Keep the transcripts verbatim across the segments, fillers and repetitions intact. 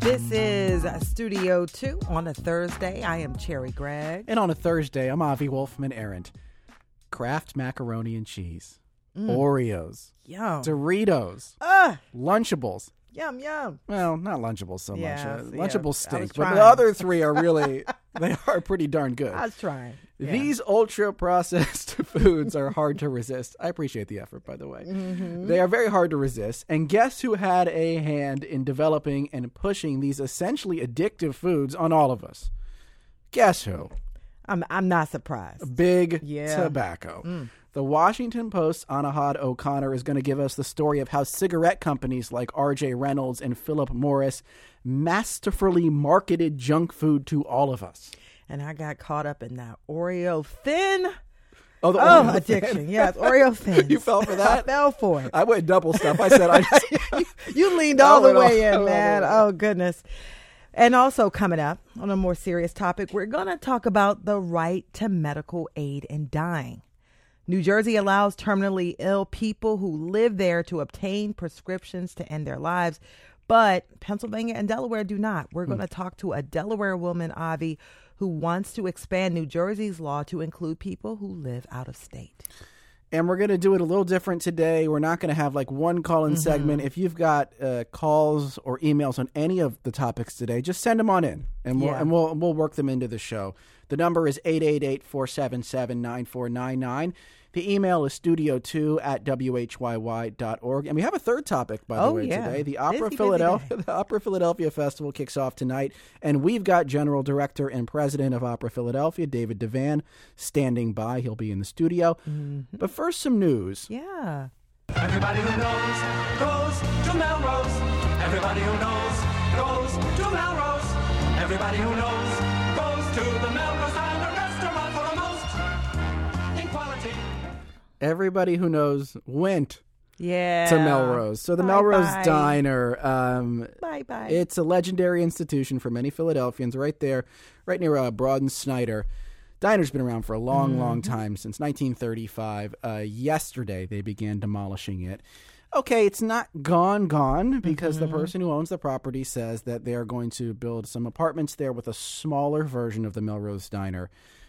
This is Studio two on a Thursday. I am Cherry Gregg. And on a Thursday, I'm Avi Wolfman Errant. Kraft macaroni and cheese. Mm. Oreos. Yum. Doritos. Uh, Lunchables. Yum, yum. Well, not Lunchables so yeah, much. Uh, see, Lunchables I, stink. I but the other three are really, they are pretty darn good. I was trying. Yeah. These ultra-processed foods are hard to resist. I appreciate the effort, by the way. Mm-hmm. They are very hard to resist. And guess who had a hand in developing and pushing these essentially addictive foods on all of us? Guess who? I'm I'm not surprised. Big yeah. tobacco. Mm. The Washington Post's Anahad O'Connor is going to give us the story of how cigarette companies like R J Reynolds and Philip Morris masterfully marketed junk food to all of us. And I got caught up in that Oreo Thin. Oh, the oh Oreo addiction. Thin. Yes, Oreo Thin. You fell for that? I fell for it. I went double stuff. I said I just... you, you leaned all the way all, in, man. Oh, goodness. And also coming up on a more serious topic, we're going to talk about the right to medical aid in dying. New Jersey allows terminally ill people who live there to obtain prescriptions to end their lives, but Pennsylvania and Delaware do not. We're going to talk to a Delaware woman, Avi, who wants to expand New Jersey's law to include people who live out of state. And we're going to do it a little different today. We're not going to have like one call-in mm-hmm. segment. If you've got uh, calls or emails on any of the topics today, just send them on in, and we'll yeah. and we'll we'll work them into the show. The number is eight eight eight, four seven seven, nine four nine nine. The email is studio two at w h y y dot org. And we have a third topic, by the oh, way, yeah. today. The Opera busy, Philadelphia busy the Opera Philadelphia Festival kicks off tonight. And we've got General Director and President of Opera Philadelphia, David Devan, standing by. He'll be in the studio. Mm-hmm. But first, some news. Yeah. Everybody who knows goes to Melrose. Everybody who knows goes to Melrose. Everybody who knows goes to the Melrose Diner restaurant for the most in quality. Everybody who knows went yeah. to Melrose. So the bye, Melrose bye. Diner, um, bye, bye. It's a legendary institution for many Philadelphians right there, right near uh, Broad and Snyder. Diner's been around for a long, mm-hmm. long time, since nineteen thirty-five. Uh, yesterday, they began demolishing it. Okay, it's not gone, gone, because mm-hmm. the person who owns the property says that they are going to build some apartments there with a smaller version of the Melrose Diner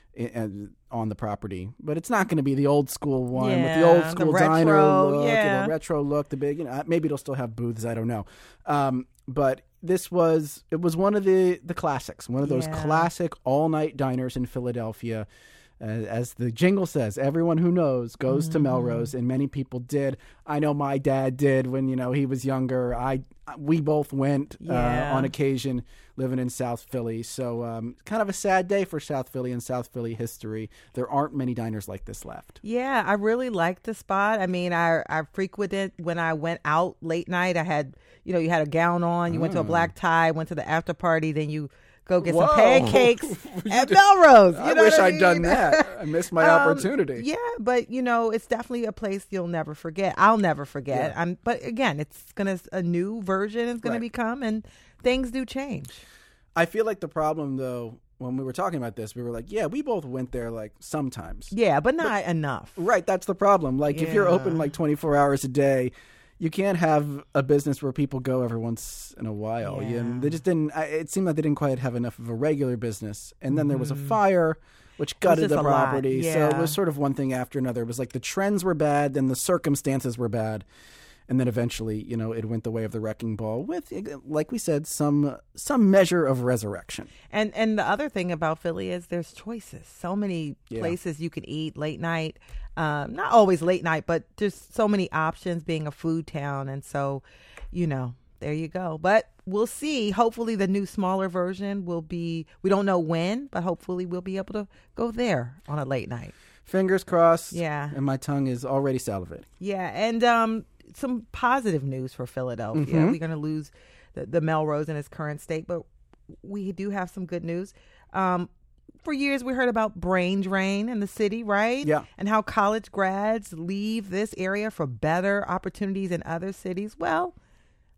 on the property, but it's not going to be the old school one yeah, with the old school the diner retro, look, yeah. the retro look, the big, you know, maybe it'll still have booths. I don't know. Um, but this was, it was one of the, the classics, one of those yeah. classic all night diners in Philadelphia. Uh, as the jingle says, everyone who knows goes mm-hmm. to Melrose, and many people did. I know my dad did when, you know, he was younger. I we both went yeah. uh, on occasion, living in South Philly. So um, kind of a sad day for South Philly and South Philly history. There aren't many diners like this left. Yeah, I really liked the spot. I mean, I I frequented when I went out late night. I had, you know, you had a gown on, you mm. went to a black tie, went to the after party, then you go get Whoa. some pancakes at Melrose. You I know wish what I I'd mean? done that. I missed my um, opportunity. Yeah, but you know, it's definitely a place you'll never forget. I'll never forget. Yeah. I'm, but again, it's gonna a new version is gonna Right. become, and things do change. I feel like the problem, though, when we were talking about this, we were like, yeah, we both went there like sometimes. Yeah, but not but, enough. Right, that's the problem. Like yeah. if you're open like twenty-four hours a day, you can't have a business where people go every once in a while. Yeah. You, they just didn't. It seemed like they didn't quite have enough of a regular business. And then mm-hmm. there was a fire, which gutted the property. Yeah. So it was sort of one thing after another. It was like the trends were bad, then the circumstances were bad. And then eventually, you know, it went the way of the wrecking ball with, like we said, some some measure of resurrection. And and the other thing about Philly is there's choices. So many yeah. places you can eat late night. Um, not always late night, but just so many options being a food town. And so, you know, there you go. But we'll see. Hopefully the new smaller version will be, we don't know when, but hopefully we'll be able to go there on a late night. Fingers crossed. Yeah. And my tongue is already salivating. Yeah. And um, some positive news for Philadelphia. Mm-hmm. We're going to lose the, the Melrose in its current state, but we do have some good news. Um, For years, we heard about brain drain in the city, right? Yeah. And how college grads leave this area for better opportunities in other cities. Well,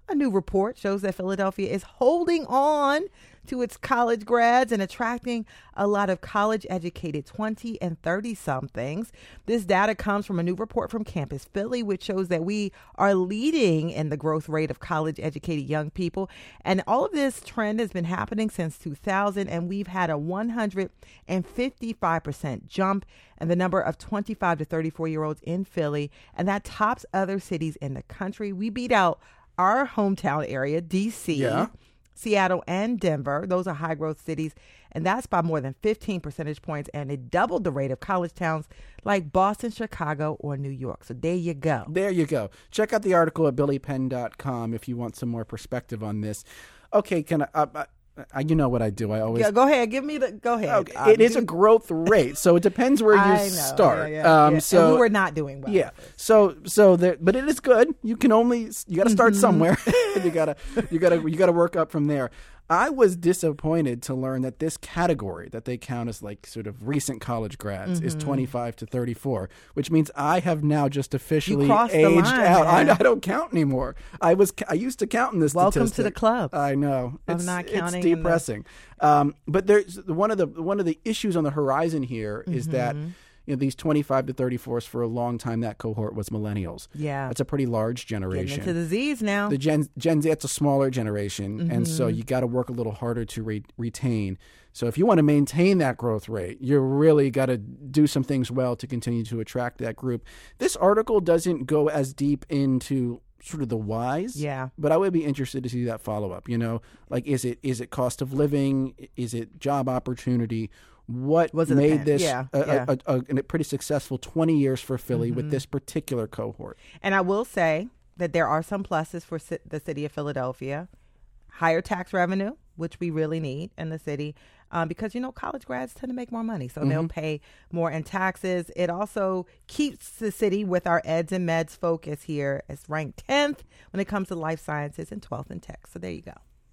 A new report shows that Philadelphia is holding on to its college grads and attracting a lot of college-educated twenty and thirty-somethings. This data comes from a new report from Campus Philly, which shows that we are leading in the growth rate of college-educated young people. And all of this trend has been happening since two thousand, and we've had a one hundred fifty-five percent jump in the number of twenty-five to thirty-four-year-olds in Philly, and that tops other cities in the country. We beat out our hometown area, D C, Yeah. Seattle, and Denver. Those are high growth cities, and that's by more than fifteen percentage points, and it doubled the rate of college towns like Boston, Chicago, or New York. So there you go. There you go. Check out the article at billy penn dot com if you want some more perspective on this. Okay, can I... Uh, uh, Uh, you know what I do. I always Yeah, go ahead. Give me the. Go ahead. Okay. Uh, It is do- a growth rate, so it depends where you I know, start. Yeah, yeah, um, yeah. So And we were not doing well. yeah. So so there, but it is good. You can only you got to start Mm-hmm. somewhere. you gotta you gotta you gotta work up from there. I was disappointed to learn that this category that they count as like sort of recent college grads is Mm-hmm. twenty-five to thirty-four, which means I have now just officially crossed the aged line, out. I, man. I don't count anymore. I was I used to count in this. Welcome to the statistic. club. I know. Of It's, not counting it's in the- depressing. Um, but there's one of the one of the issues on the horizon here is Mm-hmm. that you know these twenty-five to thirty-fours for a long time that cohort was millennials. Yeah. That's a pretty large Getting generation. into the Z's now. The Gen Gen Z, that's a smaller generation, and Mm-hmm. so you got to work a little harder to re- retain. So if you want to maintain that growth rate, you really got to do some things well to continue to attract that group. This article doesn't go as deep into sort of the whys. Yeah. But I would be interested to see that follow up. You know, like is it is it cost of living? Is it job opportunity? What Was it the made pan- this yeah, a, yeah. A, a, a pretty successful twenty years for Philly Mm-hmm. with this particular cohort? And I will say that there are some pluses for ci- the city of Philadelphia. Higher tax revenue, which we really need in the city, um, because, you know, college grads tend to make more money. So they'll pay more in taxes. It also keeps the city with our eds and meds focus here. It's ranked tenth when it comes to life sciences and twelfth in tech. So there you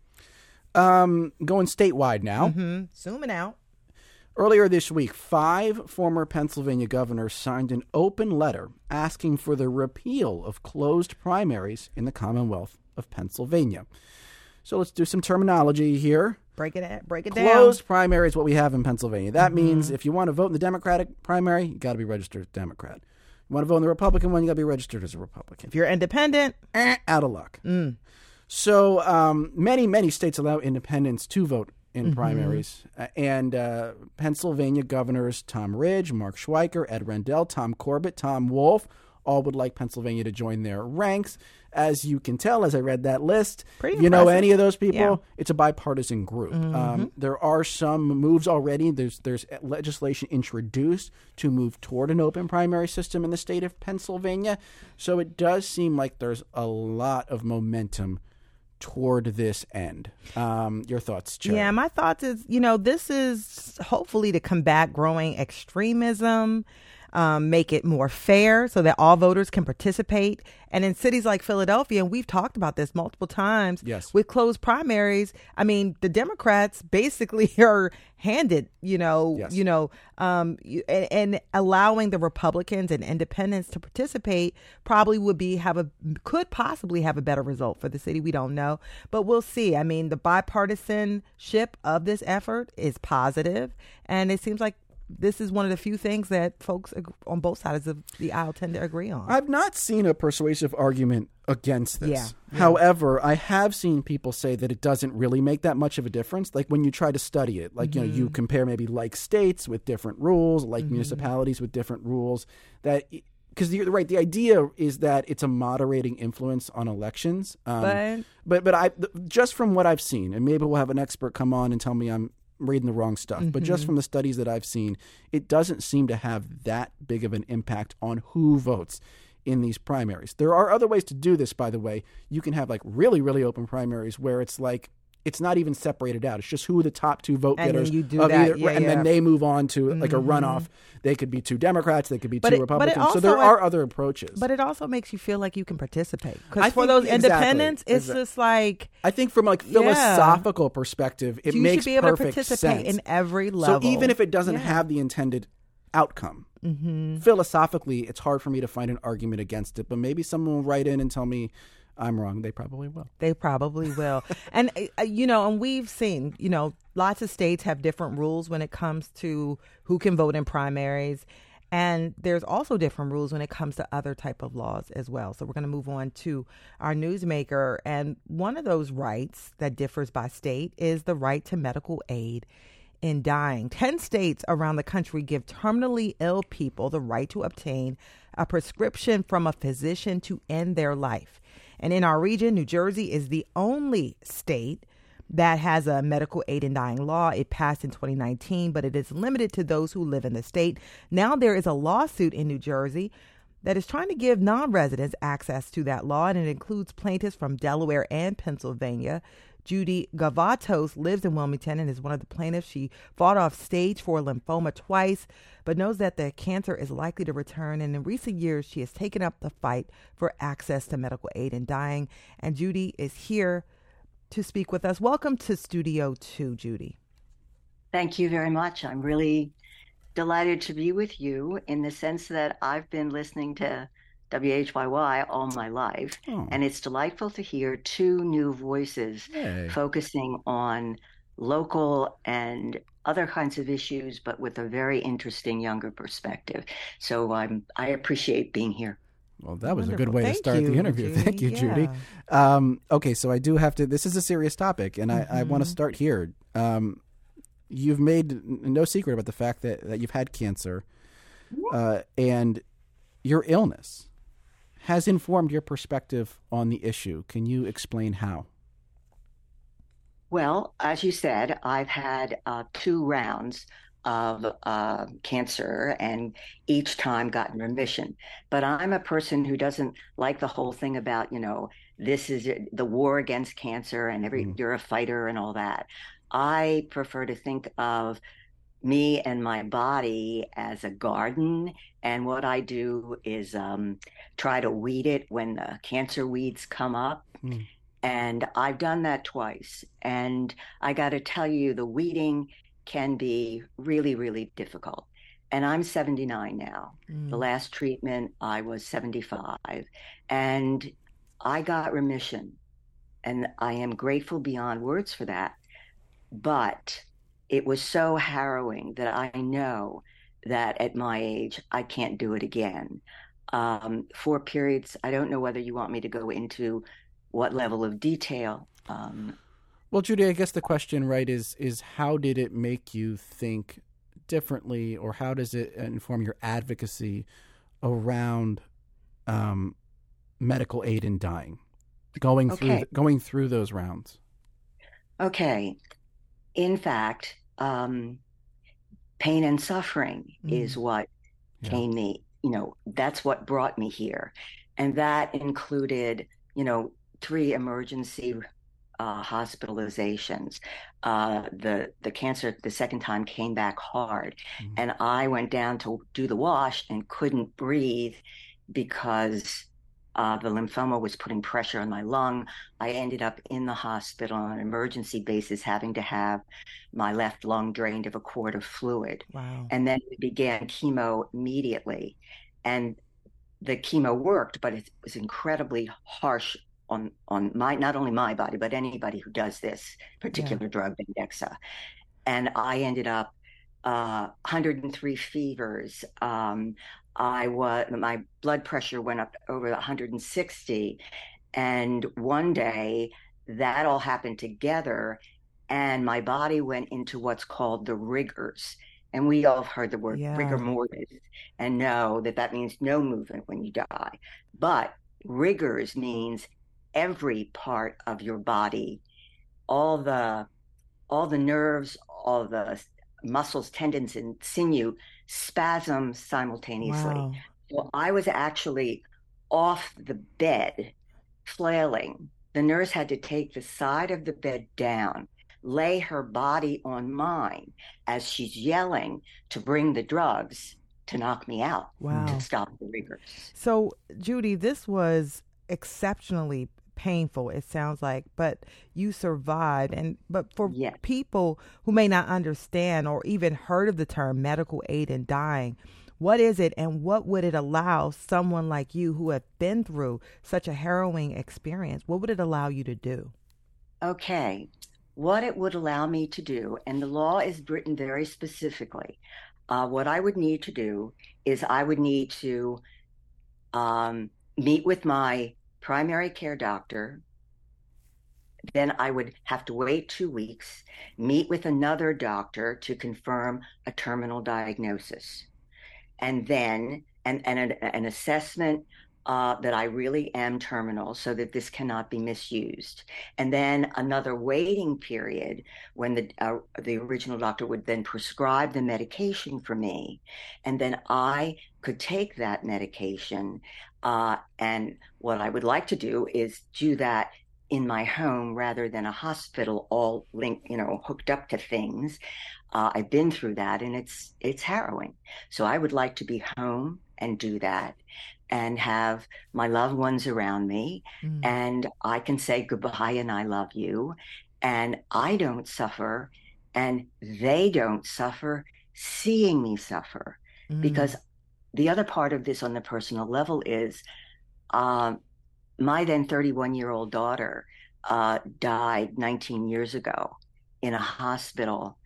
go. Um, going statewide now. Hmm. Zooming out. Earlier this week, five former Pennsylvania governors signed an open letter asking for the repeal of closed primaries in the Commonwealth of Pennsylvania. So let's do some terminology here. Break it at, break it Closed down. primary is what we have in Pennsylvania. That Mm-hmm. means if you want to vote in the Democratic primary, you got to be registered as a Democrat. You want to vote in the Republican one, you got to be registered as a Republican. If you're independent, Eh, out of luck. So um, many, many states allow independents to vote in primaries. Uh, and uh, Pennsylvania governors Tom Ridge, Mark Schweiker, Ed Rendell, Tom Corbett, Tom Wolf all would like Pennsylvania to join their ranks. As you can tell, as I read that list, Pretty you know impressive. any of those people, Yeah. it's a bipartisan group. Um, there are some moves already. There's there's legislation introduced to move toward an open primary system in the state of Pennsylvania. So it does seem like there's a lot of momentum toward this end. Um, your thoughts, Cherry? Yeah, my thoughts is, you know, this is hopefully to combat growing extremism, um, make it more fair so that all voters can participate. And in cities like Philadelphia, and we've talked about this multiple times, Yes. with closed primaries, I mean, the Democrats basically are handed, you know, Yes. you know, um, you- and, and allowing the Republicans and independents to participate probably would be have a could possibly have a better result for the city. We don't know, but we'll see. I mean, the bipartisanship of this effort is positive, and it seems like this is one of the few things that folks ag- on both sides of the aisle tend to agree on. I've not seen a persuasive argument against this. Yeah, yeah. However, I have seen people say that it doesn't really make that much of a difference. Like when you try to study it, like, you know, Mm-hmm. you compare maybe like states with different rules, like municipalities with different rules, that because you're right, the idea is that it's a moderating influence on elections. Um, But- but, but I just from what I've seen, and maybe we'll have an expert come on and tell me I'm reading the wrong stuff, but just Mm-hmm. from the studies that I've seen, it doesn't seem to have that big of an impact on who votes in these primaries. There are other ways to do this, by the way. You can have like really, really open primaries where it's like it's not even separated out. It's just who the top two vote And then getters you do of that, either, yeah, and yeah. then they move on to like a runoff. They could be two Democrats, they could be But two it- but it Republicans. so also- there are other approaches. But it also makes you feel like you can participate. I Because for think- those exactly, independents, it's exactly. just like I think from like Yeah. philosophical perspective, it you makes should be able to perfect participate sense. in every level. So even if it doesn't Yeah. have the intended outcome, Mm-hmm. philosophically, it's hard for me to find an argument against it. But maybe someone will write in and tell me I'm wrong. They probably will. They probably will. And, uh, you know, and we've seen, you know, lots of states have different rules when it comes to who can vote in primaries. And there's also different rules when it comes to other type of laws as well. So we're going to move on to our newsmaker. And one of those rights that differs by state is the right to medical aid in dying. Ten states around the country give terminally ill people the right to obtain a prescription from a physician to end their life. And in our region, New Jersey is the only state that has a medical aid in dying law. It passed in twenty nineteen, but it is limited to those who live in the state. Now there is a lawsuit in New Jersey that is trying to give non-residents access to that law, and it includes plaintiffs from Delaware and Pennsylvania. Judy Gavatos lives in Wilmington and is one of the plaintiffs. She fought off stage four lymphoma twice, but knows that the cancer is likely to return. And in recent years, she has taken up the fight for access to medical aid in dying. And Judy is here to speak with us. Welcome to Studio two, Judy. Thank you very much. I'm really delighted to be with you in the sense that I've been listening to W H Y Y all my life, oh. and it's delightful to hear two new voices hey. focusing on local and other kinds of issues, but with a very interesting younger perspective. So I'm I appreciate being here. Well, that was Wonderful. a good way Thank to start you, the interview. Judy. Thank you, yeah. Judy. Um, okay, so I do have to, this is a serious topic, and mm-hmm. I, I want to start here. Um, you've made no secret about the fact that, that you've had cancer, uh, and your illness has informed your perspective on the issue. Can you explain how? Well, as you said, I've had uh, two rounds of uh, cancer and each time gotten remission. But I'm a person who doesn't like the whole thing about, you know, this is the war against cancer and every mm. you're a fighter and all that. I prefer to think of me and my body as a garden. And what I do is um, try to weed it when the cancer weeds come up. Mm. And I've done that twice. And I got to tell you, the weeding can be really, really difficult. And I'm seventy-nine now. Mm. The last treatment, I was seventy-five. And I got remission. And I am grateful beyond words for that. But it was so harrowing that I know that at my age, I can't do it again. Um, for periods, I don't know whether you want me to go into what level of detail. Um, well, Judy, I guess the question, right, is is how did it make you think differently, or how does it inform your advocacy around um, medical aid in dying, going okay. through going through those rounds? Okay. In fact, um, pain and suffering mm. is what yeah. came me, you know, that's what brought me here. And that included, you know, three emergency uh, hospitalizations. Uh, the, the cancer the second time came back hard. Mm. And I went down to do the wash and couldn't breathe because Uh, the lymphoma was putting pressure on my lung. I ended up in the hospital on an emergency basis, having to have my left lung drained of a quart of fluid. Wow. And then we began chemo immediately. And the chemo worked, but it was incredibly harsh on, on my, not only my body, but anybody who does this particular yeah. drug, Bandexa. And I ended up uh, one hundred three fevers. Um, I was, my blood pressure went up over one hundred sixty. And one day that all happened together and my body went into what's called the rigors. And we all have heard the word yeah. rigor mortis and know that that means no movement when you die. But rigors means every part of your body, all the, all the nerves, all the muscles, tendons, and sinew spasm simultaneously. Wow. So I was actually off the bed, flailing. The nurse had to take the side of the bed down, lay her body on mine as she's yelling to bring the drugs to knock me out, wow. to stop the rigors. So, Judy, this was exceptionally painful, it sounds like, but you survived. And but for yes. people who may not understand or even heard of the term medical aid in dying, What is it, and what would it allow someone like you who have been through such a harrowing experience, what would it allow you to do? Okay. What it would allow me to do, and the law is written very specifically, uh, what I would need to do is I would need to um, meet with my primary care doctor. Then I would have to wait two weeks, meet with another doctor to confirm a terminal diagnosis, and then and, and an, an assessment uh, that I really am terminal so that this cannot be misused. And then another waiting period when the, uh, the original doctor would then prescribe the medication for me. And then I could take that medication. Uh, and what I would like to do is do that in my home rather than a hospital, all linked, you know, hooked up to things. Uh, I've been through that, and it's it's harrowing. So I would like to be home and do that, and have my loved ones around me, mm. and I can say goodbye and I love you, and I don't suffer, and they don't suffer seeing me suffer. Mm. Because the other part of this on the personal level is, um, my then thirty-one-year-old daughter uh, died nineteen years ago in a hospital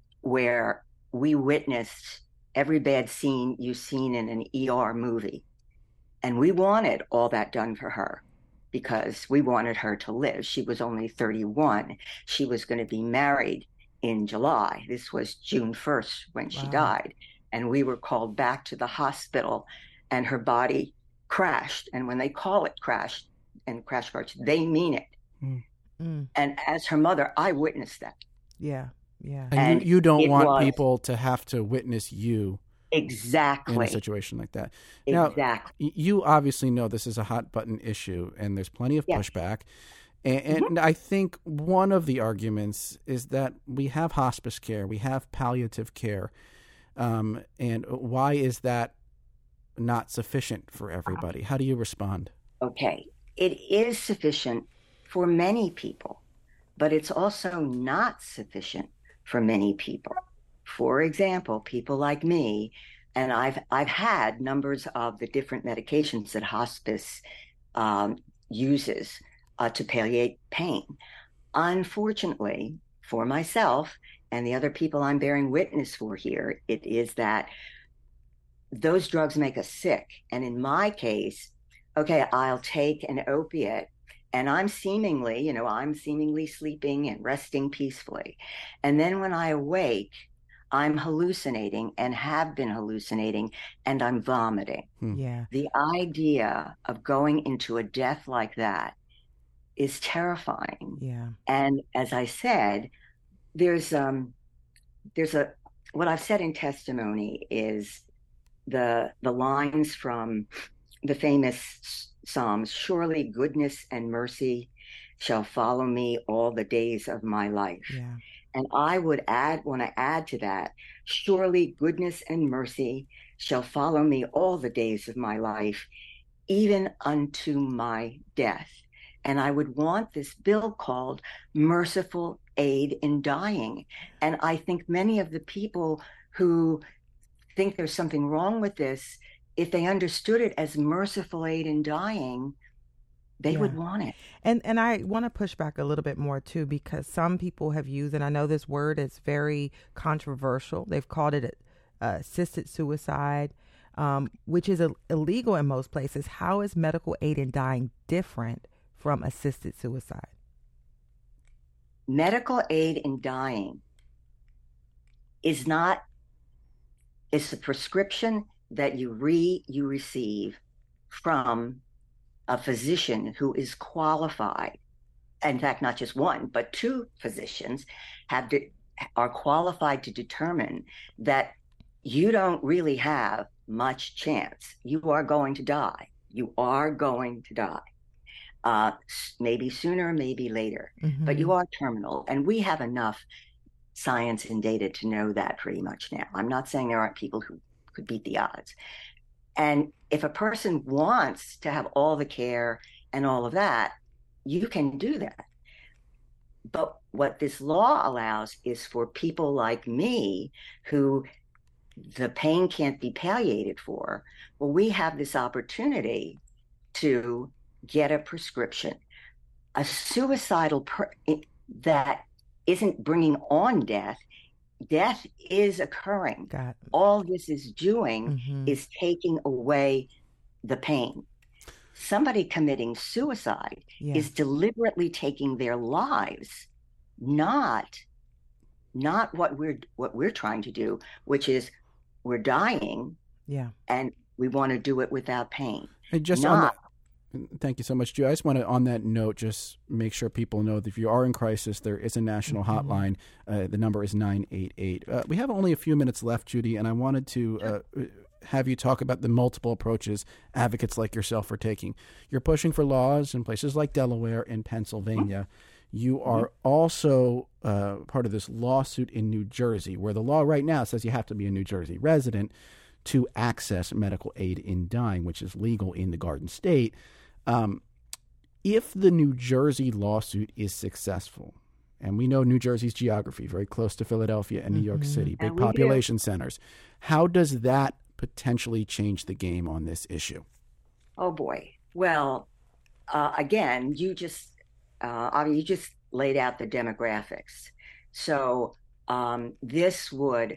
where we witnessed every bad scene you've seen in an E R movie. And we wanted all that done for her because we wanted her to live. She was only thirty-one. She was going to be married in July. This was June first when she wow. died. And we were called back to the hospital, and her body crashed. And when they call it crashed and crash carts, they mean it. Mm. Mm. And as her mother, I witnessed that. Yeah, yeah. And, and you, you don't want was, people to have to witness you exactly in a situation like that. Exactly. Now, you obviously know this is a hot button issue, and there's plenty of yes. pushback. And, and mm-hmm. I think one of the arguments is that we have hospice care, we have palliative care. Um, and why is that not sufficient for everybody? How do you respond? Okay. It is sufficient for many people, but it's also not sufficient for many people. For example, people like me, and I've I've had numbers of the different medications that hospice um, uses uh, to palliate pain. Unfortunately, for myself and the other people I'm bearing witness for here, it is that those drugs make us sick. And in my case, okay, I'll take an opiate and I'm seemingly, you know, I'm seemingly sleeping and resting peacefully. And then when I awake, I'm hallucinating and have been hallucinating, and I'm vomiting. Hmm. Yeah. The idea of going into a death like that is terrifying. Yeah. And as I said, there's um there's a what I've said in testimony is the the lines from the famous Psalms, surely goodness and mercy shall follow me all the days of my life. Yeah. And I would add, want to add to that, surely goodness and mercy shall follow me all the days of my life, even unto my death. And I would want this bill called Merciful Aid in Dying. And I think many of the people who think there's something wrong with this, if they understood it as merciful aid in dying, they yeah. would want it. And and I want to push back a little bit more, too, because some people have used, and I know this word is very controversial. They've called it uh, assisted suicide, um, which is a, illegal in most places. How is medical aid in dying different from assisted suicide? Medical aid in dying is not, it's a prescription that you re you receive from a physician who is qualified. In fact, not just one, but two physicians have de- are qualified to determine that you don't really have much chance. You are going to die. You are going to die. Uh, maybe sooner, maybe later, mm-hmm. but you are terminal. And we have enough science and data to know that pretty much now. I'm not saying there aren't people who could beat the odds. And if a person wants to have all the care and all of that, you can do that. But what this law allows is for people like me who the pain can't be palliated for, well, we have this opportunity to get a prescription. A suicidal per- that isn't bringing on death. Death is occurring. God. All this is doing Mm-hmm. is taking away the pain. Somebody committing suicide Yeah. is deliberately taking their lives, not not what we're what we're trying to do, which is we're dying Yeah. and we want to do it without pain. Hey, just Not- on that, thank you so much, Judy. I just want to, on that note, just make sure people know that if you are in crisis, there is a national Mm-hmm. hotline. Uh, the number is nine eight eight. Uh, we have only a few minutes left, Judy, and I wanted to uh, have you talk about the multiple approaches advocates like yourself are taking. You're pushing for laws in places like Delaware and Pennsylvania. You are also uh, part of this lawsuit in New Jersey, where the law right now says you have to be a New Jersey resident to access medical aid in dying, which is legal in the Garden State. Um, if the New Jersey lawsuit is successful, and we know New Jersey's geography, very close to Philadelphia and New York City, big And we do. population centers, how does that potentially change the game on this issue? Oh boy. Well, uh, again, you just uh, I mean, you just laid out the demographics. So um, this would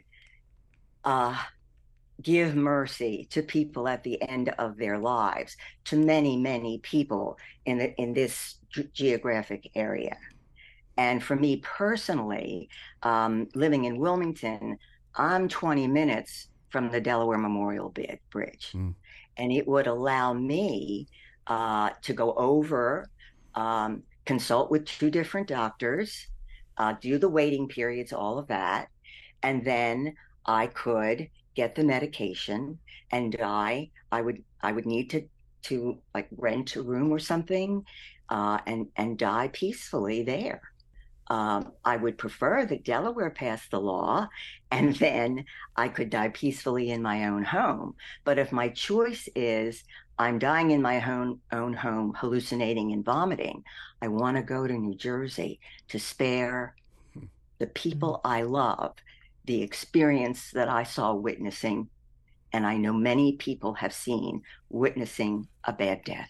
uh, give mercy to people at the end of their lives, to many, many people in the in this ge- geographic area. And for me personally, um, living in Wilmington, I'm twenty minutes from the Delaware Memorial Bi- Bridge. Mm. And it would allow me uh, to go over, um, consult with two different doctors, uh, do the waiting periods, all of that. And then I could get the medication and die. I would I would need to to like rent a room or something uh, and, and die peacefully there. Um, I would prefer that Delaware passed the law and then I could die peacefully in my own home. But if my choice is I'm dying in my own, own home, hallucinating and vomiting, I want to go to New Jersey to spare the people I love the experience that I saw witnessing, and I know many people have seen witnessing a bad death.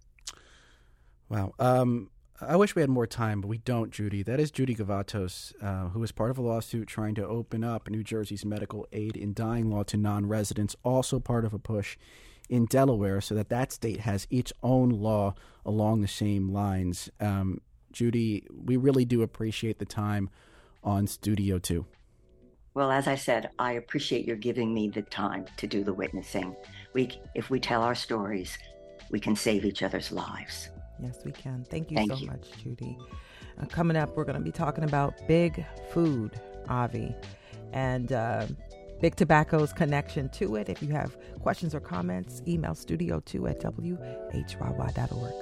Wow. Um, I wish we had more time, but we don't, Judy. That is Judy Gavatos, uh, who is part of a lawsuit trying to open up New Jersey's medical aid in dying law to non-residents, also part of a push in Delaware so that that state has its own law along the same lines. Um, Judy, we really do appreciate the time on Studio two. Well, as I said, I appreciate your giving me the time to do the witnessing. We, if we tell our stories, we can save each other's lives. Yes, we can. Thank you Thank so you. much, Judy. Uh, coming up, we're going to be talking about big food, Avi, and uh, Big Tobacco's connection to it. If you have questions or comments, email studio two at w h y y dot org.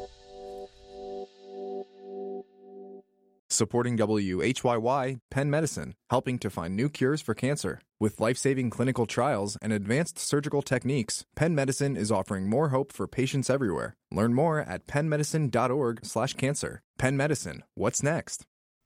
Supporting W H Y Y, Penn Medicine, helping to find new cures for cancer. With life-saving clinical trials and advanced surgical techniques, Penn Medicine is offering more hope for patients everywhere. Learn more at penn medicine dot org slash cancer. Penn Medicine, what's next?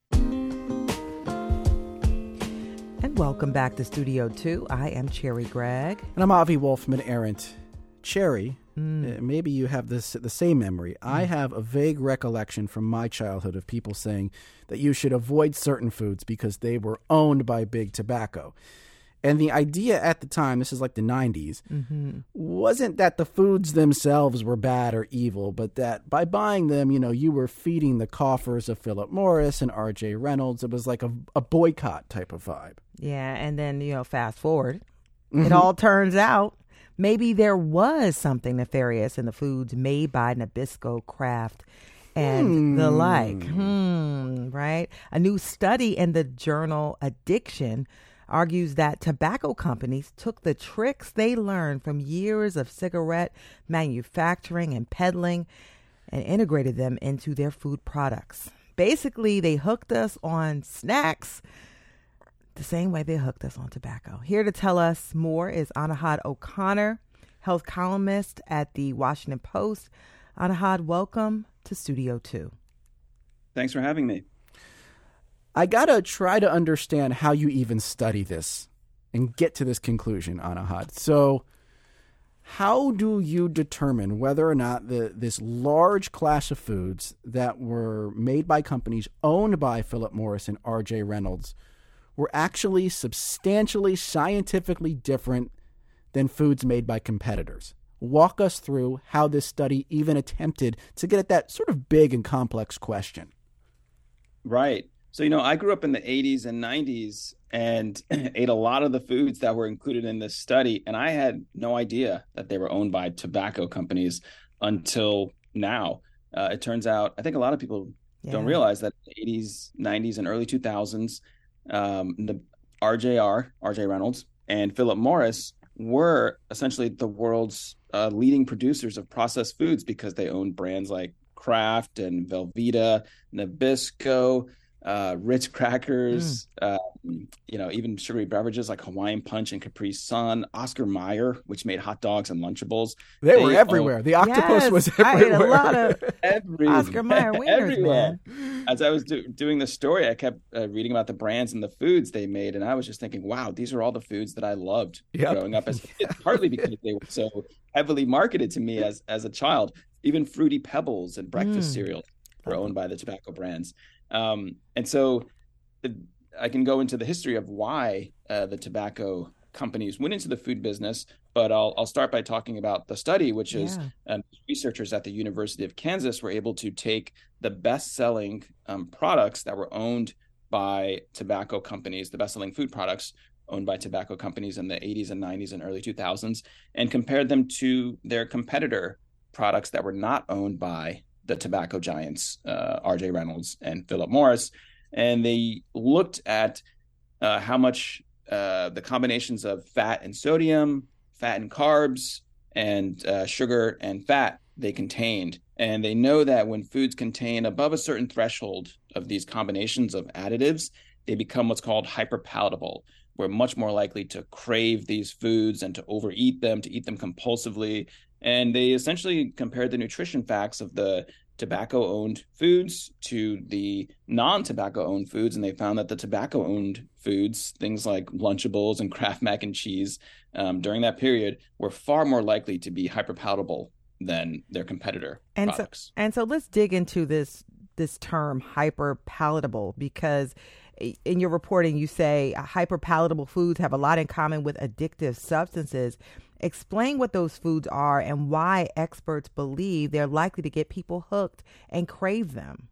And welcome back to Studio two. I am Cherry Gregg. And I'm Avi Wolfman Arendt. Cherry, Mm. uh, maybe you have this the same memory. I have a vague recollection from my childhood of people saying that you should avoid certain foods because they were owned by big tobacco. And the idea at the time, this is like the nineties, Mm-hmm. wasn't that the foods themselves were bad or evil, but that by buying them, you know, you were feeding the coffers of Philip Morris and R J Reynolds. It was like a, a boycott type of vibe. Yeah, and then, you know, fast forward, it all turns out maybe there was something nefarious in the foods made by Nabisco, Kraft, and the like. Hmm, right? A new study in the journal Addiction argues that tobacco companies took the tricks they learned from years of cigarette manufacturing and peddling and integrated them into their food products. Basically, they hooked us on snacks the same way they hooked us on tobacco. Here to tell us more is Anahad O'Connor, health columnist at the Washington Post. Anahad, welcome to Studio two. Thanks for having me. I got to try to understand how you even study this. and get to this conclusion, Anahad. So how do you determine whether or not the this large class of foods that were made by companies owned by Philip Morris and R J Reynolds were actually substantially scientifically different than foods made by competitors? Walk us through how this study even attempted to get at that sort of big and complex question. Right. So, you know, I grew up in the eighties and nineties and ate a lot of the foods that were included in this study. And I had no idea that they were owned by tobacco companies until now. Uh, it turns out, I think a lot of people yeah. don't realize that in the eighties, nineties, and early two thousands, um, the R J R, R J Reynolds, and Philip Morris were essentially the world's uh, leading producers of processed foods because they owned brands like Kraft and Velveeta, Nabisco, uh, Ritz crackers, mm. um, you know, even sugary beverages like Hawaiian Punch and Capri Sun, Oscar Mayer, which made hot dogs and Lunchables. They, they were everywhere. Owned... The octopus yes, was everywhere. I ate a lot of Every, Oscar Mayer wieners, everywhere. man. As I was do- doing the story, I kept uh, reading about the brands and the foods they made, and I was just thinking, wow, these are all the foods that I loved yep. growing up as a kid, partly because they were so heavily marketed to me as, as a child. Even Fruity Pebbles and breakfast mm. cereals were owned by the tobacco brands. Um, and so the, I can go into the history of why uh, the tobacco companies went into the food business, but I'll, I'll start by talking about the study, which is yeah. um, researchers at the University of Kansas were able to take the best-selling um, products that were owned by tobacco companies, the best-selling food products owned by tobacco companies in the eighties and nineties and early two thousands, and compared them to their competitor products that were not owned by the tobacco giants, uh, R J Reynolds and Philip Morris. And they looked at uh, how much uh, the combinations of fat and sodium, fat and carbs, and uh, sugar and fat they contained. And they know that when foods contain above a certain threshold of these combinations of additives, they become what's called hyperpalatable. We're much more likely to crave these foods and to overeat them, to eat them compulsively. And they essentially compared the nutrition facts of the tobacco-owned foods to the non-tobacco-owned foods, and they found that the tobacco-owned foods, things like Lunchables and Kraft mac and cheese, um, during that period, were far more likely to be hyperpalatable than their competitor and products. So, and so let's dig into this this term hyperpalatable, because in your reporting you say hyperpalatable foods have a lot in common with addictive substances. Explain what those foods are and why experts believe they're likely to get people hooked and crave them.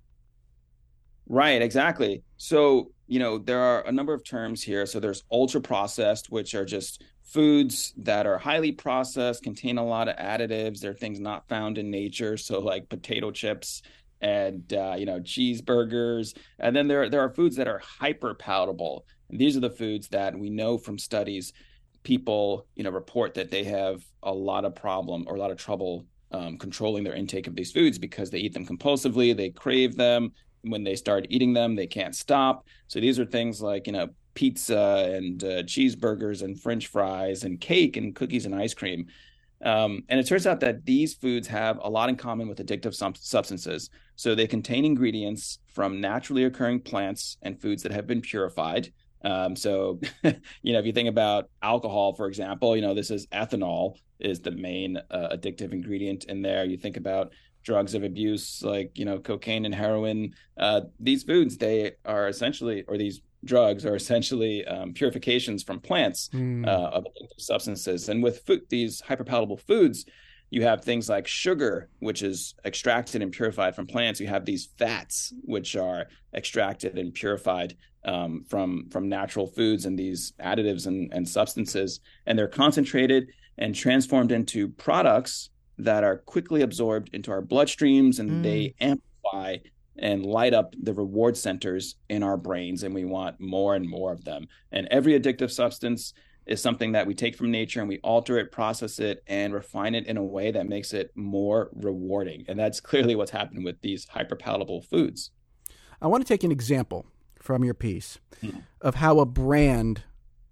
Right, exactly. So, you know, there are a number of terms here. So there's ultra processed, which are just foods that are highly processed, contain a lot of additives. They're things not found in nature. So like potato chips and, uh, you know, cheeseburgers. And then there, there are foods that are hyper palatable. And these are the foods that we know from studies people, you know, report that they have a lot of problem or a lot of trouble um, controlling their intake of these foods because they eat them compulsively, they crave them. When they start eating them, they can't stop. So these are things like, you know, pizza and uh, cheeseburgers and French fries and cake and cookies and ice cream. Um, and it turns out that these foods have a lot in common with addictive sub- substances. So they contain ingredients from naturally occurring plants and foods that have been purified. Um, so, you know, if you think about alcohol, for example, you know, this is ethanol is the main uh, addictive ingredient in there. You think about drugs of abuse like, you know, cocaine and heroin. Uh, these foods, they are essentially, or these drugs are essentially um, purifications from plants mm. uh, of addictive substances. And with food, these hyperpalatable foods, you have things like sugar, which is extracted and purified from plants. You have these fats, which are extracted and purified um, from from natural foods and these additives and, and substances. And they're concentrated and transformed into products that are quickly absorbed into our bloodstreams, and mm. they amplify and light up the reward centers in our brains, and we want more and more of them. And every addictive substance is something that we take from nature and we alter it, process it, and refine it in a way that makes it more rewarding. And that's clearly what's happened with these hyperpalatable foods. I want to take an example from your piece mm-hmm. of how a brand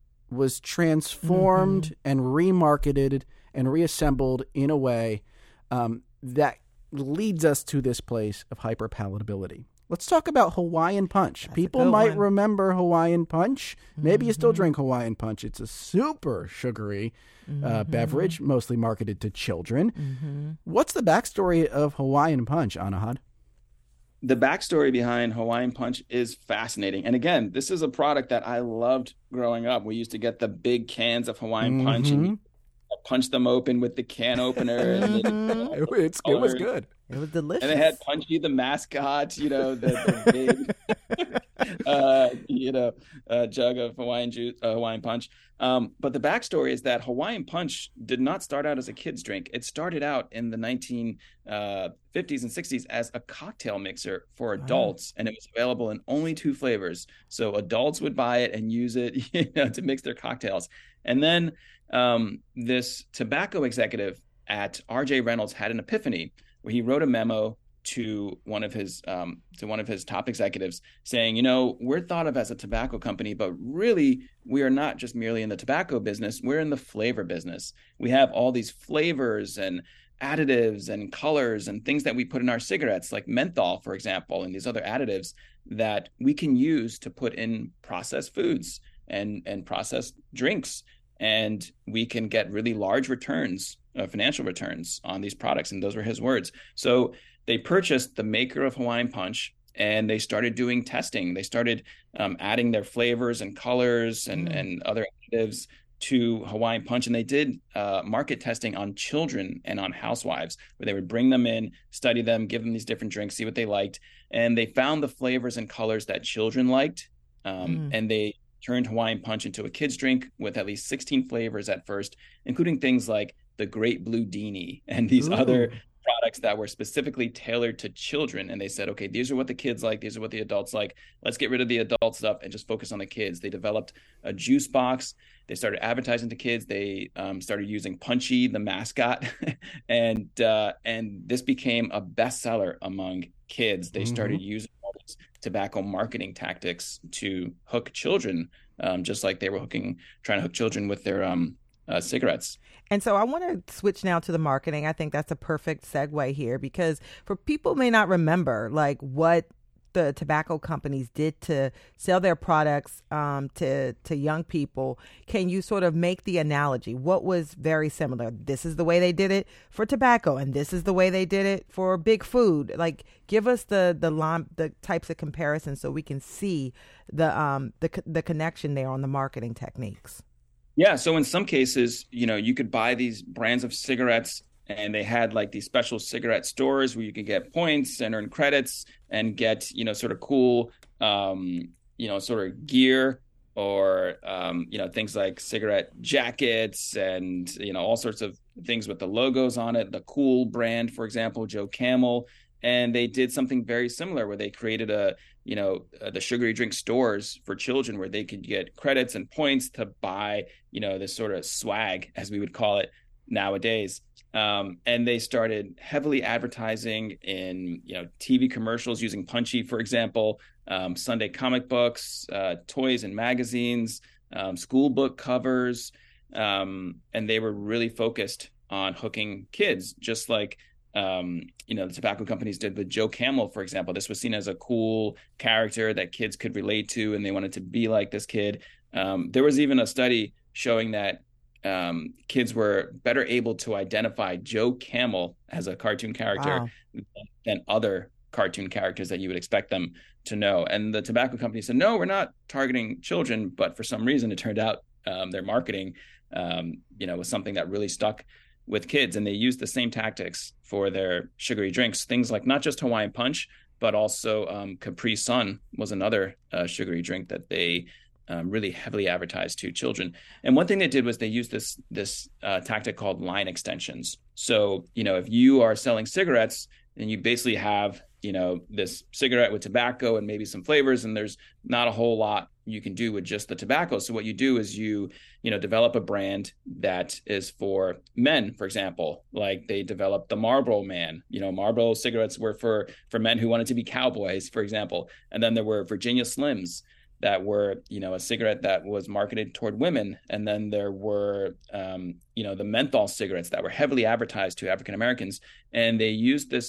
was transformed mm-hmm. and remarketed and reassembled in a way um, that leads us to this place of hyperpalatability. Let's talk about Hawaiian Punch. That's a People good might one. remember Hawaiian Punch. Maybe you still Mhm. drink Hawaiian Punch. It's a super sugary uh, Mhm. beverage, mostly marketed to children. Mhm. What's the backstory of Hawaiian Punch, Anahad? The backstory behind Hawaiian Punch is fascinating. And again, this is a product that I loved growing up. We used to get the big cans of Hawaiian Punch and Mhm. punch them open with the can opener. And they- Mhm. It, it's, it was Colors. good. It was delicious. And they had Punchy, the mascot, you know, the, the big, uh, you know, uh, jug of Hawaiian juice, uh, Hawaiian Punch. Um, but the backstory is that Hawaiian Punch did not start out as a kid's drink. It started out in the nineteen fifties and sixties as a cocktail mixer for adults, and it was available in only two flavors. So adults would buy it and use it, you know, to mix their cocktails. And then um, this tobacco executive at R J Reynolds had an epiphany, where he wrote a memo to one of his um, to one of his top executives saying, you know, we're thought of as a tobacco company, but really we are not just merely in the tobacco business. We're in the flavor business. We have all these flavors and additives and colors and things that we put in our cigarettes, like menthol, for example, and these other additives that we can use to put in processed foods and and processed drinks. And we can get really large returns, uh, financial returns on these products. And those were his words. So they purchased the maker of Hawaiian Punch, and they started doing testing. They started um, adding their flavors and colors and, Mm. and other additives to Hawaiian Punch. And they did uh, market testing on children and on housewives, where they would bring them in, study them, give them these different drinks, see what they liked. And they found the flavors and colors that children liked. Um, Mm. And they turned Hawaiian Punch into a kid's drink with at least sixteen flavors at first, including things like the Great Blue Dini and these Ooh. other products that were specifically tailored to children. And they said, okay, these are what the kids like. These are what the adults like. Let's get rid of the adult stuff and just focus on the kids. They developed a juice box. They started advertising to kids. They um, started using Punchy, the mascot. and uh, and this became a bestseller among kids. They Mhm. started using all these tobacco marketing tactics to hook children, um, just like they were hooking, trying to hook children with their um, uh, cigarettes. And so I want to switch now to the marketing. I think that's a perfect segue here, because for people may not remember like what the tobacco companies did to sell their products um, to to young people. Can you sort of make the analogy? What was very similar? This is the way they did it for tobacco, and this is the way they did it for big food. Like, give us the the line, the types of comparisons so we can see the um the the connection there on the marketing techniques. Yeah. So in some cases, you know, you could buy these brands of cigarettes, and they had like these special cigarette stores where you could get points and earn credits and get, you know, sort of cool, um, you know, sort of gear, or, um, you know, things like cigarette jackets and, you know, all sorts of things with the logos on it. The Cool brand, for example, Joe Camel. And they did something very similar where they created a, you know, uh, the sugary drink stores for children where they could get credits and points to buy, you know, this sort of swag, as we would call it nowadays. Um, and they started heavily advertising in, you know, T V commercials using Punchy, for example, um, Sunday comic books, uh, toys and magazines, um, school book covers. Um, and they were really focused on hooking kids, just like, um, you know, the tobacco companies did with Joe Camel, for example. This was seen as a cool character that kids could relate to, and they wanted to be like this kid. Um, there was even a study showing that um, kids were better able to identify Joe Camel as a cartoon character Wow. than, than other cartoon characters that you would expect them to know. And the tobacco company said, no, we're not targeting children. But for some reason, it turned out um, their marketing, um, you know, was something that really stuck with kids. And they used the same tactics for their sugary drinks, things like not just Hawaiian Punch, but also um, Capri Sun was another uh, sugary drink that they Um, really heavily advertised to children. And one thing they did was they used this this uh, tactic called line extensions. So, you know, if you are selling cigarettes, then you basically have, you know, this cigarette with tobacco and maybe some flavors, and there's not a whole lot you can do with just the tobacco. So what you do is you, you know, develop a brand that is for men, for example. Like they developed the Marlboro Man. You know, Marlboro cigarettes were for for men who wanted to be cowboys, for example. And then there were Virginia Slims that were, you know, a cigarette that was marketed toward women. And then there were, um, you know, the menthol cigarettes that were heavily advertised to African Americans. And they used this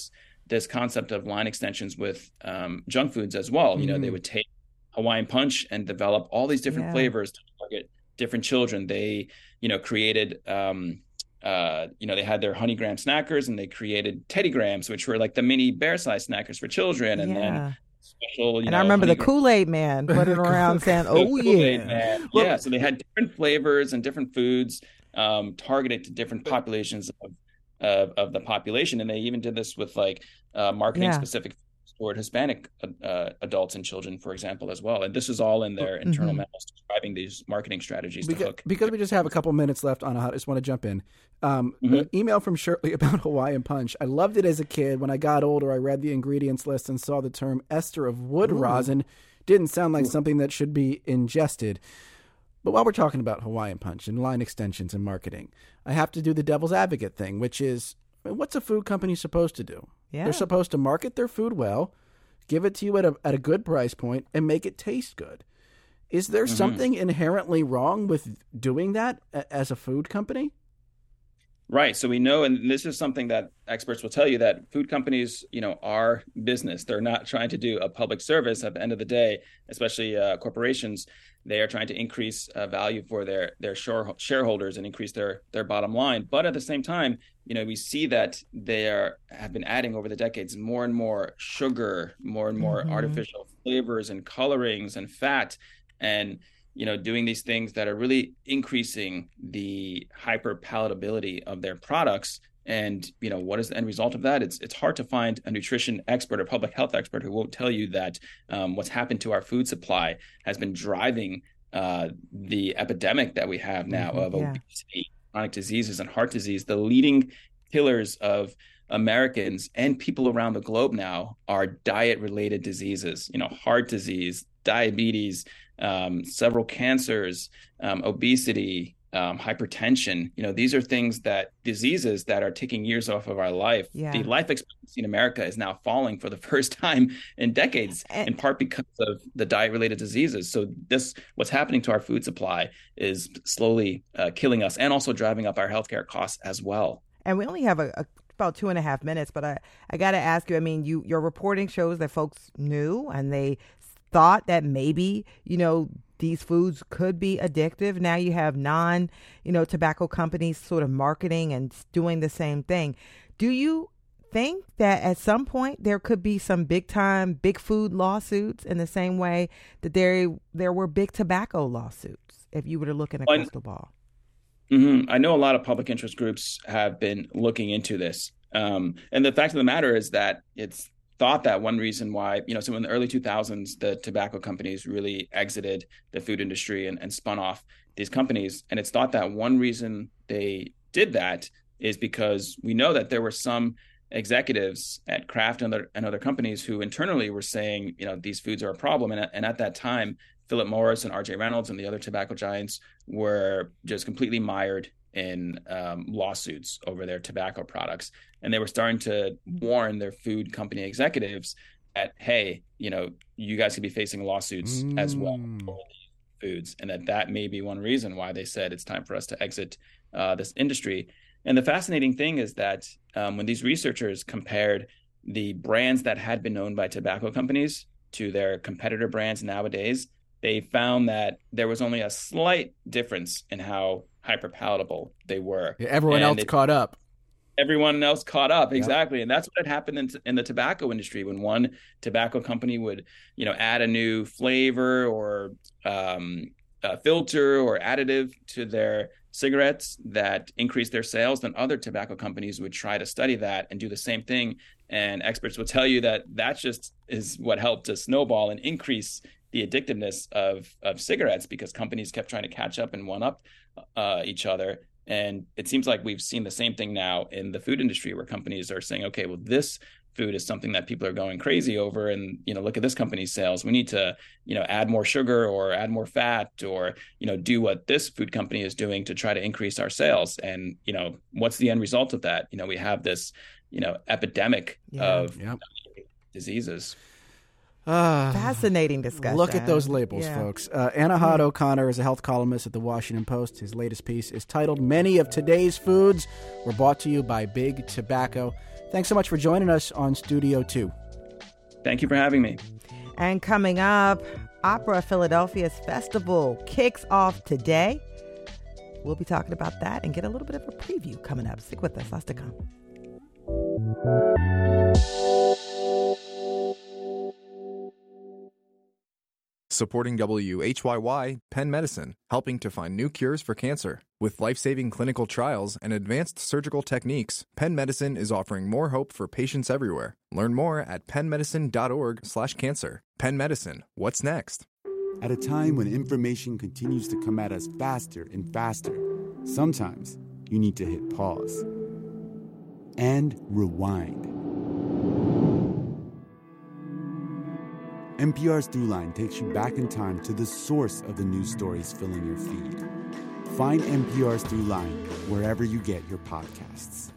this concept of line extensions with um, junk foods as well. Mm-hmm. You know, they would take Hawaiian Punch and develop all these different yeah. flavors to target different children. They, you know, created, um, uh, you know, they had their Honey Graham snackers, and they created Teddy Grahams, which were like the mini bear-sized snackers for children. And yeah. then special, you and know, I remember the Graham. Kool-Aid Man running around saying, "Oh yeah, Man. yeah." So they had different flavors and different foods um, targeted to different populations of, of of the population, and they even did this with like uh, marketing yeah. specific toward Hispanic uh, adults and children, for example, as well. And this is all in their internal mm-hmm. memos describing these marketing strategies because, to hook. Because we just have a couple minutes left on, I just want to jump in. Um, mm-hmm. An email from Shirley about Hawaiian Punch. I loved it as a kid. When I got older, I read the ingredients list and saw the term ester of wood Ooh. rosin. Didn't sound like Ooh. something that should be ingested. But while we're talking about Hawaiian Punch and line extensions and marketing, I have to do the devil's advocate thing, which is, what's a food company supposed to do? Yeah. They're supposed to market their food well, give it to you at a at a good price point, and make it taste good. Is there mm-hmm. something inherently wrong with doing that as a food company? Right. So we know, and this is something that experts will tell you, that food companies, you know, are business. They're not trying to do a public service. At the end of the day, especially uh, corporations, they are trying to increase uh, value for their their share, shareholders and increase their their bottom line. But at the same time, you know, we see that they are have been adding over the decades more and more sugar, more and more mm-hmm. artificial flavors and colorings and fat, and you know, doing these things that are really increasing the hyper palatability of their products. And, you know, what is the end result of that? It's it's hard to find a nutrition expert or public health expert who won't tell you that um, what's happened to our food supply has been driving uh, the epidemic that we have now mm-hmm, of yeah. obesity, chronic diseases, and heart disease. The leading killers of Americans and people around the globe now are diet-related diseases, you know, heart disease, diabetes, um, several cancers, um, obesity, um, hypertension. You know, these are things that diseases that are taking years off of our life. Yeah. The life expectancy in America is now falling for the first time in decades, and, in part because of the diet-related diseases. So this, what's happening to our food supply is slowly uh, killing us and also driving up our healthcare costs as well. And we only have a, a about two and a half minutes, but I, I got to ask you, I mean, you your reporting shows that folks knew and they thought that maybe, you know, these foods could be addictive. Now you have non, you know, tobacco companies sort of marketing and doing the same thing. Do you think that at some point there could be some big time, big food lawsuits in the same way that there, there were big tobacco lawsuits, if you were to look in a well, crystal ball? Mm-hmm. I know a lot of public interest groups have been looking into this. Um, and the fact of the matter is that it's thought that one reason why, you know, so in the early two thousands, the tobacco companies really exited the food industry and, and spun off these companies. And it's thought that one reason they did that is because we know that there were some executives at Kraft and other, and other companies who internally were saying, you know, these foods are a problem. And, and at that time, Philip Morris and R J Reynolds and the other tobacco giants were just completely mired in um, lawsuits over their tobacco products. And they were starting to warn their food company executives that, hey, you know, you guys could be facing lawsuits mm. as well for these foods. And that that may be one reason why they said it's time for us to exit uh, this industry. And the fascinating thing is that um, when these researchers compared the brands that had been owned by tobacco companies to their competitor brands nowadays, they found that there was only a slight difference in how hyperpalatable they were. Yeah, everyone and else it, caught up. Everyone else caught up, exactly. Yep. And that's what had happened in, in the tobacco industry when one tobacco company would, you know, add a new flavor or um, a filter or additive to their cigarettes that increased their sales, then other tobacco companies would try to study that and do the same thing. And experts will tell you that that just is what helped to snowball and increase the addictiveness of of cigarettes, because companies kept trying to catch up and one up uh, each other. And it seems like we've seen the same thing now in the food industry, where companies are saying, okay, well, this food is something that people are going crazy over, and, you know, look at this company's sales. We need to, you know, add more sugar or add more fat, or, you know, do what this food company is doing to try to increase our sales. And, you know, what's the end result of that? You know, we have this, you know, epidemic yeah. of yep. diseases. Uh, Fascinating discussion. Look at those labels, yeah. folks. Uh, Anahad O'Connor is a health columnist at the Washington Post. His latest piece is titled "Many of Today's Foods Were Bought to You by Big Tobacco." Thanks so much for joining us on Studio two. Thank you for having me. And coming up, Opera Philadelphia's festival kicks off today. We'll be talking about that and get a little bit of a preview coming up. Stick with us. Lots to come. Supporting W H Y Y, Penn Medicine, helping to find new cures for cancer. With life-saving clinical trials and advanced surgical techniques, Penn Medicine is offering more hope for patients everywhere. Learn more at pennmedicine.org slash cancer. Penn Medicine, what's next? At a time when information continues to come at us faster and faster, sometimes you need to hit pause and rewind. N P R's Throughline takes you back in time to the source of the news stories filling your feed. Find N P R's Throughline wherever you get your podcasts.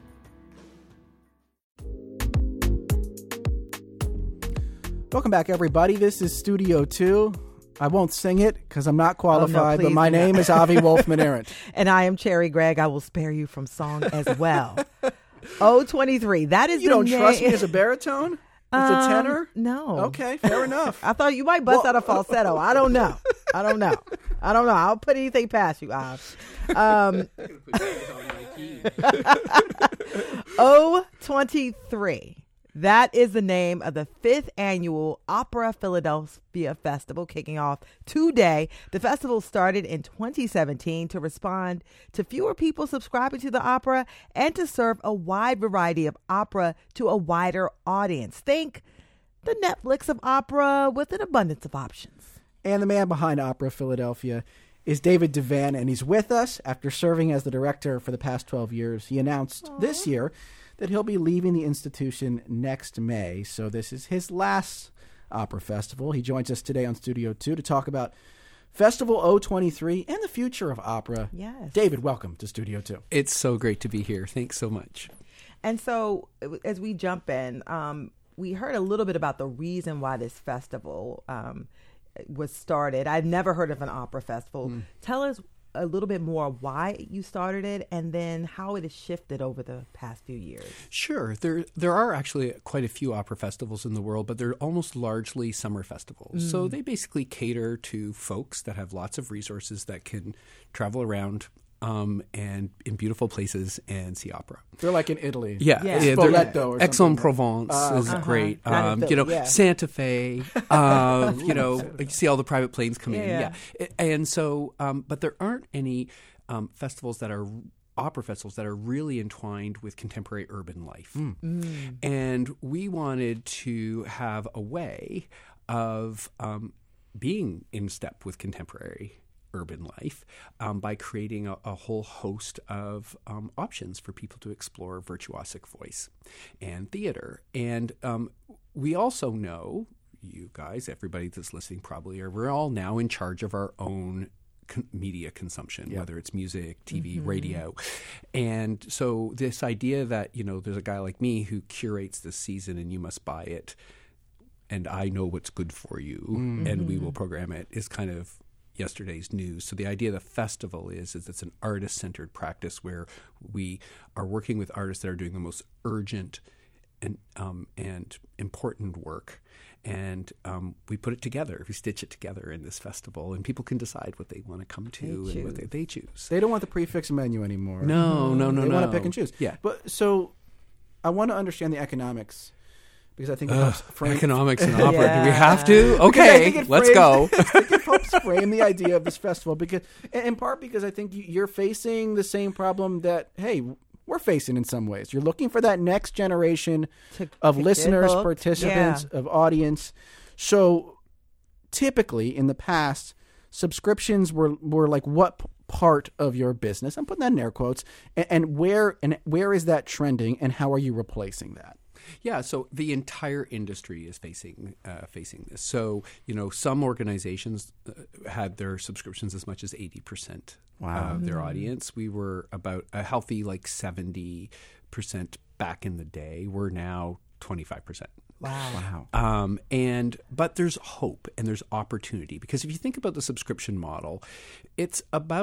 Welcome back, everybody. This is Studio two. I won't sing it because I'm not qualified, oh, no, but my do name not. is Avi Wolfman Arendt. And I am Cherry Gregg. I will spare you from song as well. O twenty-three. That is You the don't name. trust me as a baritone? As a Um, tenor? No. Okay, fair enough. I thought you might bust Well- out a falsetto. I don't know. I don't know. I don't know. I'll put anything past you, Av. Um, O twenty-three. That is the name of the fifth annual Opera Philadelphia Festival, kicking off today. The festival started in twenty seventeen to respond to fewer people subscribing to the opera and to serve a wide variety of opera to a wider audience. Think the Netflix of opera with an abundance of options. And the man behind Opera Philadelphia is David Devan, and he's with us after serving as the director for the past twelve years. He announced Aww. this year that he'll be leaving the institution next May, so this is his last opera festival. He joins us today on Studio two to talk about Festival O twenty-three and the future of opera. Yes. David, welcome to Studio two. It's so great to be here. Thanks so much. And so as we jump in, um, we heard a little bit about the reason why this festival um, was started. I've never heard of an opera festival. Mm. Tell us a little bit more why you started it and then how it has shifted over the past few years. Sure. There there are actually quite a few opera festivals in the world, but they're almost largely summer festivals. Mm. So they basically cater to folks that have lots of resources that can travel around um, and in beautiful places and see opera. They're like in Italy. Yeah. Yeah. yeah Spoleto or Aix-en-Provence uh, is uh-huh. great. Not in Um, Philly, you know, yeah. Santa Fe, uh, you know, you see all the private planes come Yeah, in. yeah. Yeah. And so, um, but there aren't any um, festivals that are opera festivals that are really entwined with contemporary urban life. Mm. Mm. And we wanted to have a way of um, being in step with contemporary urban life um, by creating a, a whole host of um, options for people to explore virtuosic voice and theater. And um, we also know, you guys, everybody that's listening probably are, we're all now in charge of our own con- media consumption, yeah. whether it's music, T V, mm-hmm. radio. And so this idea that, you know, there's a guy like me who curates this season and you must buy it and I know what's good for you mm-hmm. and we will program it is kind of yesterday's news. So the idea of the festival is, is it's an artist-centered practice where we are working with artists that are doing the most urgent and um, and important work. And um, we put it together, we stitch it together in this festival, and people can decide what they want to come to they and what they, they choose. They don't want the prefix menu anymore. No, no, no, They no. want to pick and choose. Yeah. But so I want to understand the economics because I think it helps frame economics and opera. Yeah. Do we have to? Because I Okay, think it let's frames- go. I think it helps frame the idea of this festival because, in part, because I think you- you're facing the same problem that hey, we're facing in some ways. You're looking for that next generation To- of to get listeners, hooked. participants, Yeah. of audience. So, typically in the past, subscriptions were were like what p- part of your business? I'm putting that in air quotes. And, and where and where is that trending? And how are you replacing that? Yeah, so the entire industry is facing uh, facing this. So, you know, some organizations uh, had their subscriptions as much as eighty percent Wow. of their audience. We were about a healthy like seventy percent back in the day. We're now twenty-five percent. Wow. Wow. Um, and but there's hope and there's opportunity because if you think about the subscription model, it's about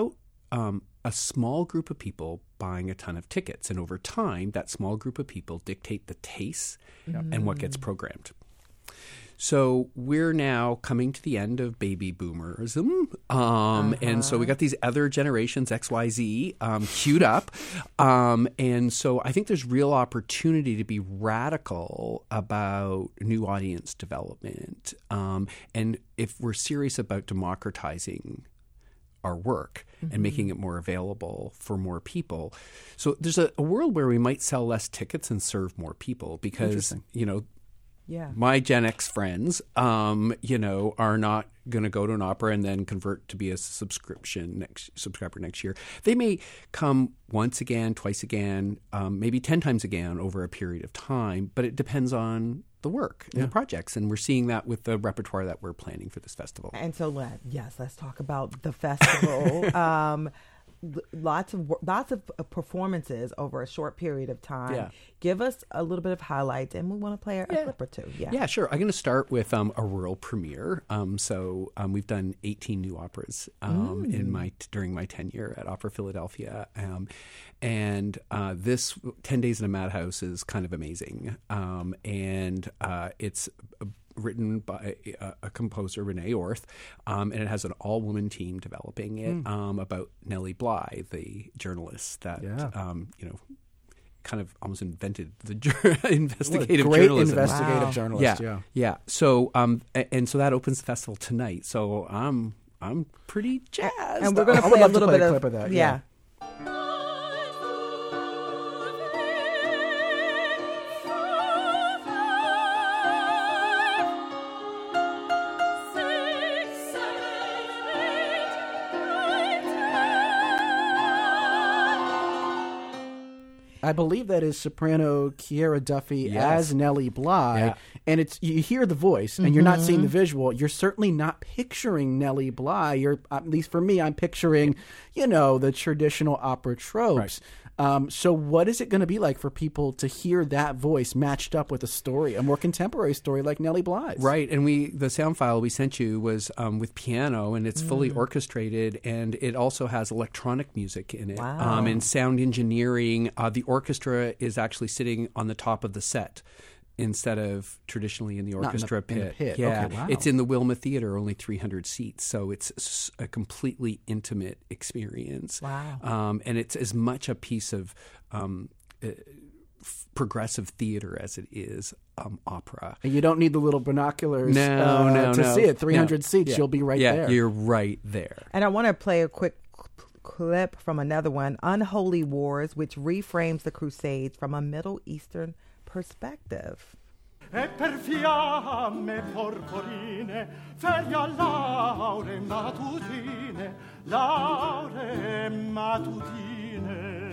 um, a small group of people buying a ton of tickets. And over time, that small group of people dictate the tastes and what gets programmed. So we're now coming to the end of baby boomerism. Um, uh-huh. And so we got these other generations, X, Y, Z, um, queued up. Um, and so I think there's real opportunity to be radical about new audience development. Um, and if we're serious about democratizing our work mm-hmm. and making it more available for more people. So there's a, a world where we might sell less tickets and serve more people because, you know, Yeah. my Gen X friends, um, you know, are not going to go to an opera and then convert to be a subscription next subscriber next year. They may come once again, twice again, um, maybe ten times again over a period of time, but it depends on the work and Yeah. the projects. And we're seeing that with the repertoire that we're planning for this festival. And so, let yes, let's talk about the festival. um, Lots of lots of performances over a short period of time. Yeah. Give us a little bit of highlights, and we want to play a, Yeah. a clip or two. Yeah, Yeah, sure. I'm going to start with um, a world premiere. Um, so um, we've done eighteen new operas um, Mm. in my during my tenure at Opera Philadelphia, um, and uh, this ten Days in a Madhouse is kind of amazing. Um, and uh, it's written by a, a composer, Renee Orth, um, and it has an all-woman team developing it Mm. um, about Nellie Bly, the journalist that Yeah. um, you know. kind of almost invented the jur- investigative What a great journalism. investigative Wow. journalist. Yeah, Yeah. yeah. So, um, a- and so that opens the festival tonight. So I'm, I'm pretty jazzed. and we're going I to would play a love to little play bit a of clip of that, Yeah. yeah. I believe that is soprano Kiera Duffy Yes. as Nellie Bly, Yeah. and it's you hear the voice, and you're not seeing the Mm-hmm. visual. You're certainly not picturing Nellie Bly. You're at least for me, I'm picturing, you know, the traditional opera tropes. Um, so, what is it going to be like for people to hear that voice matched up with a story, a more contemporary story like Nellie Bly's? Right, and we the sound file we sent you was um, with piano, and it's Mm. fully orchestrated, and it also has electronic music in it, Wow. um, and sound engineering. Uh, the orchestra is actually sitting on the top of the set instead of traditionally in the Not in the- orchestra in the pit. pit. Yeah, Okay, wow. it's in the Wilma Theater, only three hundred seats, so it's s- a completely intimate experience. Wow. Um, and it's as much a piece of um, uh, f- progressive theater as it is um, opera. And you don't need the little binoculars No, uh, no, to no. see it. three hundred No. seats, Yeah. you'll be right yeah, there. you're right there. And I want to play a quick c- clip from another one, Unholy Wars, which reframes the Crusades from a Middle Eastern perspective. E per fiamme porporine, feglia laure matutine, laure matutine.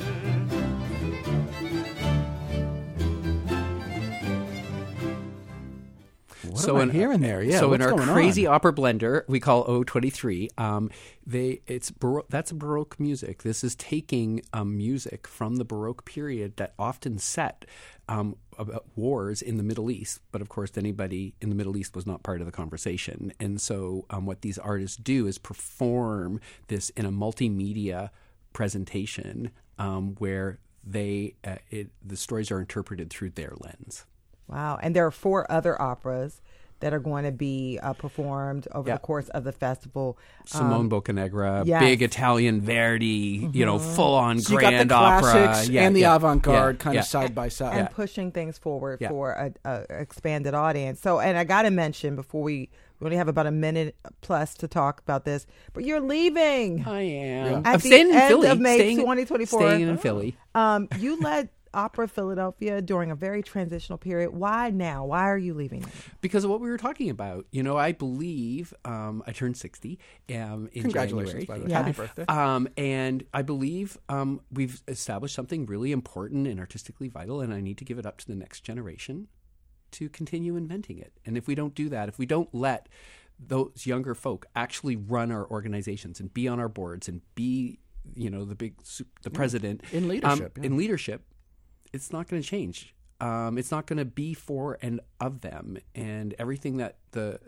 What so am I in, hearing there? Yeah, So what's in our going crazy on? opera blender, we call O twenty-three. Um, they it's Baro- that's Baroque music. This is taking um, music from the Baroque period that often set um, about wars in the Middle East. But of course, anybody in the Middle East was not part of the conversation. And so, um, what these artists do is perform this in a multimedia presentation um, where they uh, it, the stories are interpreted through their lens. Wow. And there are four other operas that are going to be uh, performed over Yeah. the course of the festival. Simone Um, Boccanegra, yes. big Italian Verdi, you know, full on So you got the grand opera. classics Yeah, and the yeah, avant-garde yeah, kind yeah. of side by side. and pushing things forward Yeah. for a, a expanded audience. So, and I got to mention before we, we only have about a minute plus to talk about this, but you're leaving. I am. At I'm the staying in end Philly. of May staying, twenty twenty-four. Staying in Philly. Um, you led Opera Philadelphia during a very transitional period. Why now? Why are you leaving? Because of what we were talking about. You know, I believe um, I turned sixty um, in Congratulations, January. by the way. Yeah. Happy birthday. Um, and I believe um, we've established something really important and artistically vital, and I need to give it up to the next generation to continue inventing it. And if we don't do that, if we don't let those younger folk actually run our organizations and be on our boards and be, you know, the big, su- the president In leadership, um, yeah. in leadership, it's not going to change. Um, it's not going to be for and of them, and everything that the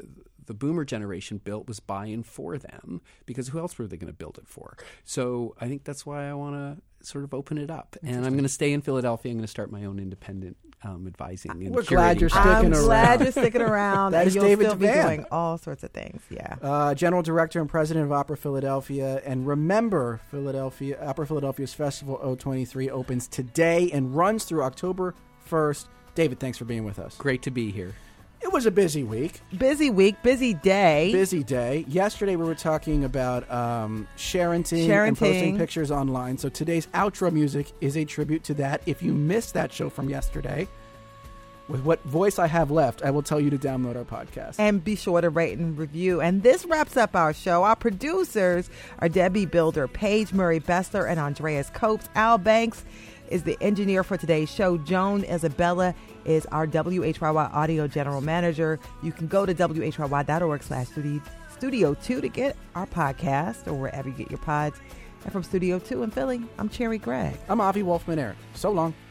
the boomer generation built was buying for them, because who else were they going to build it for? So I think that's why I want to sort of open it up. And I'm going to stay in Philadelphia. I'm going to start my own independent um, advising. And We're glad you're program. sticking I'm around. glad you're sticking around. That and is you'll David still be Devan. doing all sorts of things. Yeah. Uh, General Director and President of Opera Philadelphia. And remember, Philadelphia Opera Philadelphia's Festival O twenty-three opens today and runs through October first. David, thanks for being with us. Great to be here. It was a busy week. Busy week, busy day. Busy day. Yesterday we were talking about um, sharenting, Sharenting. and posting pictures online. So today's outro music is a tribute to that. If you missed that show from yesterday, with what voice I have left, I will tell you to download our podcast. And be sure to rate and review. And this wraps up our show. Our producers are Debbie Builder, Paige Murray Bessler, and Andreas Copes. Al Banks is the engineer for today's show. Joan Isabella is our W H Y Y audio general manager. You can go to W H Y Y dot org slash studio two to get our podcast or wherever you get your pods. And from Studio two in Philly, I'm Cherry Gregg. I'm Avi Wolfman Eric. So long.